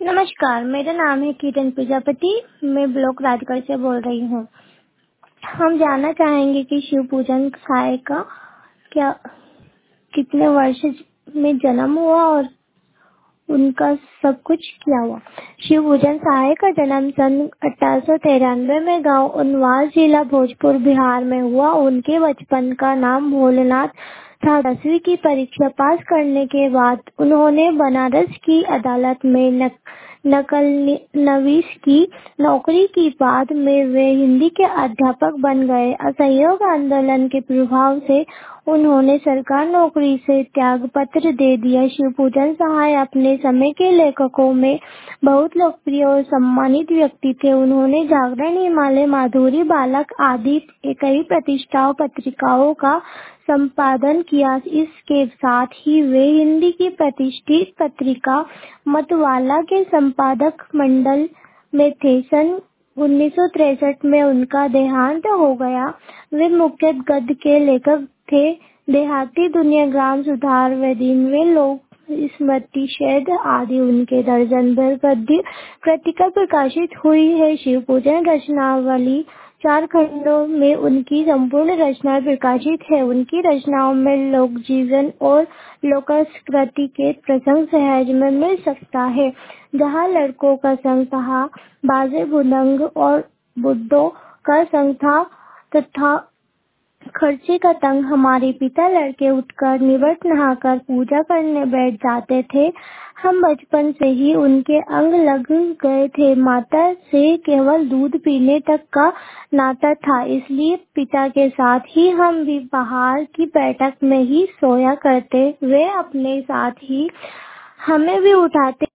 नमस्कार, मेरा नाम है किरण प्रजापति। मैं ब्लॉक राजगढ़ से बोल रही हूँ। हम जानना चाहेंगे कि शिव पूजन साय का क्या कितने वर्ष में जन्म हुआ और उनका सब कुछ क्या हुआ। शिव पूजन साय का जन्म सन 1893 में गांव उनवास, जिला भोजपुर, बिहार में हुआ। उनके बचपन का नाम भोलेनाथ था। 10वीं की परीक्षा पास करने के बाद उन्होंने बनारस की अदालत में नकल नवीस की नौकरी की। बाद में वे हिंदी के अध्यापक बन गए। असहयोग आंदोलन के प्रभाव से उन्होंने सरकारी नौकरी से त्याग पत्र दे दिया। शिव पूजन साय अपने समय के लेखकों में बहुत लोकप्रिय और सम्मानित व्यक्ति थे। उन्होंने जागरण, हिमालय, माधुरी बालक आदि कई प्रतिष्ठित पत्रिकाओं का संपादन किया। इसके साथ ही वे हिंदी की प्रतिष्ठित पत्रिका मतवाला के संपादक मंडल में थे। सन 1963 में उनका देहांत हो गया। वे मुख्य गद्य के लेखक थे। देहाती दुनिया, ग्राम सुधार व दीनवे लोक स्मृति शैद आदि उनके दर्जन भर गद्य कृतिका प्रकाशित हुई है। शिव पूजन रचनावली 4 खंडों में उनकी संपूर्ण रचना प्रकाशित है। उनकी रचनाओं में लोक जीवन और लोक संस्कृति के प्रसंग सहज में मिल सकता है। जहाँ लड़कों का संग था, बाजे भुजंग और बुड्ढों का संग था तथा खर्चे का तंग। हमारे पिता लड़के उठकर निवृत्त नहाकर पूजा करने बैठ जाते थे। हम बचपन से ही उनके अंग लग गए थे। माता से केवल दूध पीने तक का नाता था, इसलिए पिता के साथ ही हम भी बाहर की बैठक में ही सोया करते। वे अपने साथ ही हमें भी उठाते